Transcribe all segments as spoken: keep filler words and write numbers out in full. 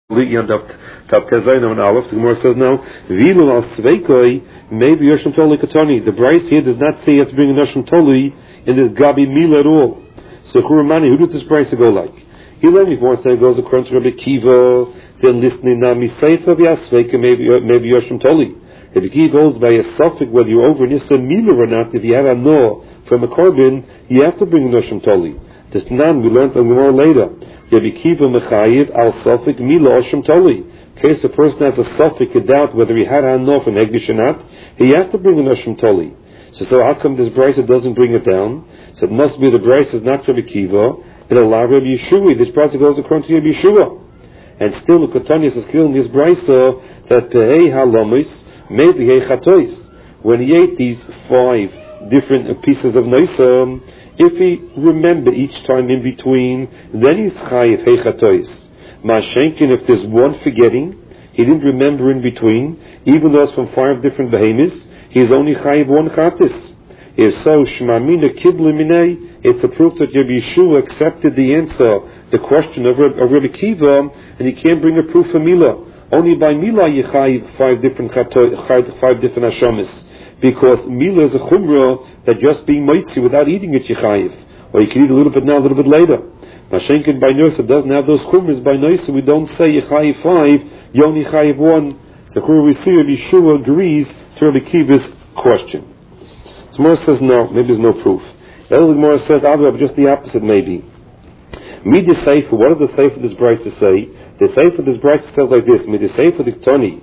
and Tav Tezayin and Aleph. The Gemara says now, Vilu al Sveikoi, maybe Yoshim Toli Katani. The Bryce here does not say you have to bring a Yoshim Toli in this Gabi Mila at all. So Kurumani, who does this Bryce go like? He let me once say it goes according to Rabbi Kiva, then listening now, Misaifa Vyasveika, maybe maybe Yoshim Toli. Rabbi Kiva goes by a suffix whether you're over Nissa Mila or not. If you have a no from a Korban, you have to bring a Yoshim Toli. This nan we learned on Gemara later. Rabbi Kiva Mechayiv al Sofik Mila Oshim Toli. In case the person has a Sofik, a doubt whether he had Hanof from Hegdish or not, he has to bring an Oshim Toli. So, so how come this Brisa doesn't bring it down? So it must be the Brisa is not Rabbi Kiva, it'll allow Rabbi Yeshua. This Brisa goes according to Rabbi Yeshua. And still the Ketanius is killing this Brisa that Pehei Halomis, maybe Hei Chatois. When he ate these five different pieces of Noisam, if he remember each time in between, then he's chayiv heichatois. Mashenkin, if there's one forgetting, he didn't remember in between, even though it's from five different behemoths, he's only chayiv one chatis. If so, shmamina kiblu minei, it's a proof that Rabbi Yeshua accepted the answer, the question of, of Rabbi Kiva, and he can't bring a proof for Mila. Only by Mila you chayiv five different chatois, five different hashamis. Because Mila is a chumrah that just being moitzi without eating it yichayiv. Or you can eat a little bit now, a little bit later. Mashenkin by Noisa doesn't have those chumras by Noisa. We don't say yichayiv five, you only yichayiv one. So here we see Rabbi Yeshua agrees to Rabbi Kiva's question. So Gemara says no, maybe there's no proof. The other Gemara says, I'll just the opposite maybe. Midi Seifer, what does the Seifer this Bryce to say? The Seifer this Bryce says like this, Midi Seifer Diktoni.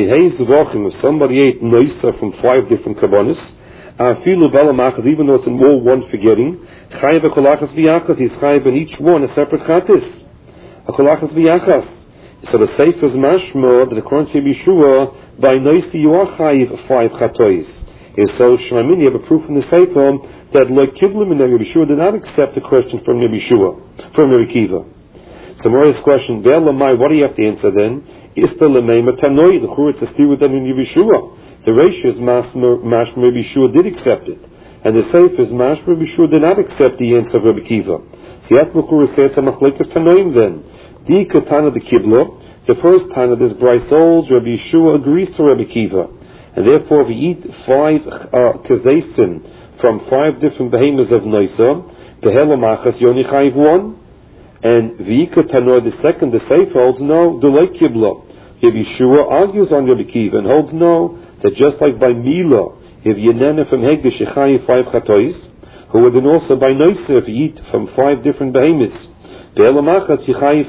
If somebody ate noisa from five different kabbanis, even though it's in all one forgetting, chayiv a kolachas v'yachas, he's chayiv in each one a separate chatis. A kolachas v'yachas. So the seif is mashma that according to Yeshua, by noisa you are chayiv five chatois. So Shemamin, you have a proof in the seif that like Kivlim and Yeshua did not accept the question from Yeshua, from Rabbi Kiva. So Mariah's question, what do you have to answer then? Is the Lemema Tanoi, the Chur, it's a steer with them in Yeshua. The Reish is Mashma Rabbi Yeshua did accept it. And the Seif is Mashma Rabbi Yeshua did not accept the answer of Rabbi Kiva. So Yat L'Chur says a Machlekas Tanoim then. The Katana the Kibla, the first time of this Bryce holds, Rabbi Yeshua agrees to Rabbi Kiva. And therefore if we eat five uh, Kazaisim from five different behemoths of Noisa, Behela Machas Yoni Chayiv one. And Vika Tanoi, the second, the Seif holds no, Delay Kibla. If Yeshua argues on Rabbi Kiva and holds no, that just like by Mila, if Yenena from Hegdish Yechayiv five Chatois, who would then also by Noisa if you eat from five different behemoths, Be'elamachas Yechayiv